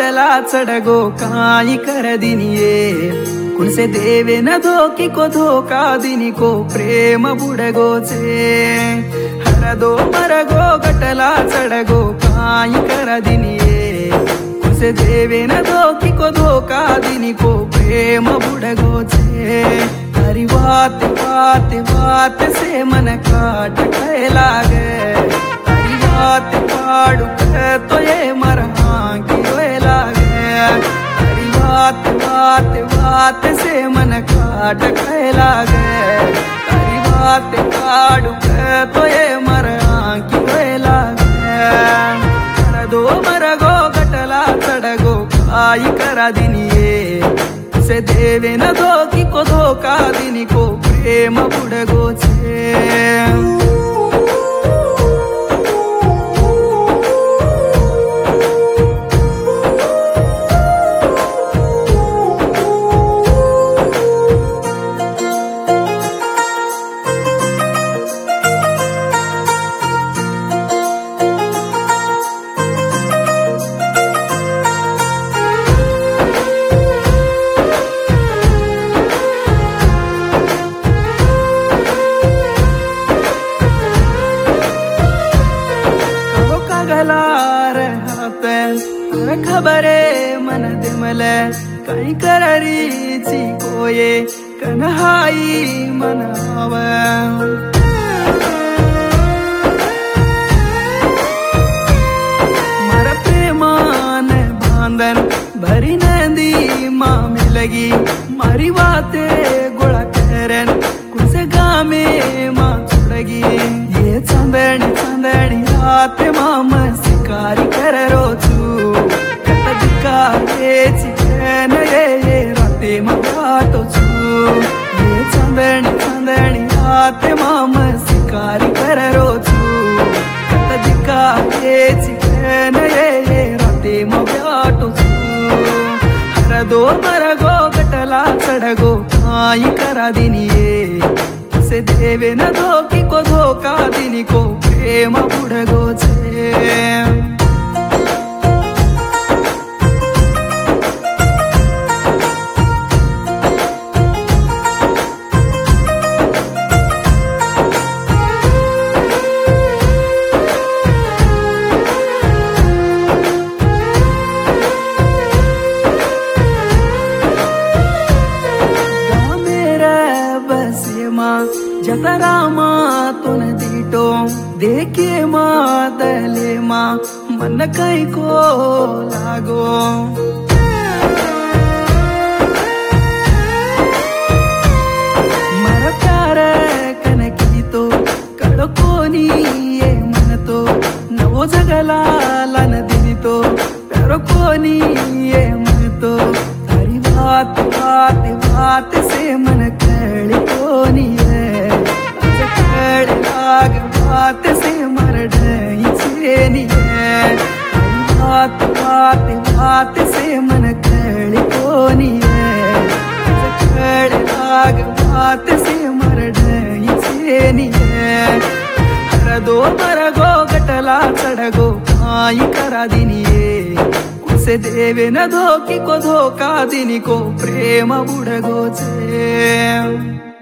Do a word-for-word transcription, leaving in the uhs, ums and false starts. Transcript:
गटला चढगो काही कर दिनिये कुणसे देवे न धोकी को धोका दिनी को प्रेम बुडगो छे हरदो मरगो गटला चढगो काही कर दिनिये कुणसे देवे न धोकी को धोका दिनी को प्रेम बुडगो छे हरी बात बात बात से मन काट कहे लागे हरी बात पाड़ू तो ये मरहा की रोए लागे हरी बात बात बात से मन काट कहे लागे हरी बात पाड़ू तो ये मरहा की रोए लागे दो मरगो गटला चढ़गो आई करा दिनिये से देवे न धोकी को धोका दिनी को प्रेम बुडगो छे खबरे मन दिमले कई कररी ची कोये कन्हाई मनावे मर प्रेमान बांधन भरी नदी माँ में लगी मारी बातें गुड़ा करन कुछ गामे माँ छुड़गी ये चंदनी चंदनी रात माम शिकारी कर रोचू राते मगाटो छू ये चंदनी चंदनी राते माम शिकारी कर रोचू दिका राते मगाटो छू हर दो मरगो गटला चढ़गो आई करा दिनिये से देवे न धोकी को धोका दिनी को प्रेम बुडगो छे जतरा माँ तुन दीटो देखे माँ दले माँ मन कई को लागो मर प्यार कन की तो कड़कोनी ये मन तो नवो जगला लन दिन तो प्यारो कोनी ये मन तो तारी बात बात बात से मन कड़ी कोनी बात से मर छेनी है बात बात बात से मन कड़ी कोनी है लाग बात से मर छेनी है हर दो मरगो गटला चढ़गो आई करा दिनिये कुसे देवे न धोकी को धोका दिनी को प्रेम बुडगो छे।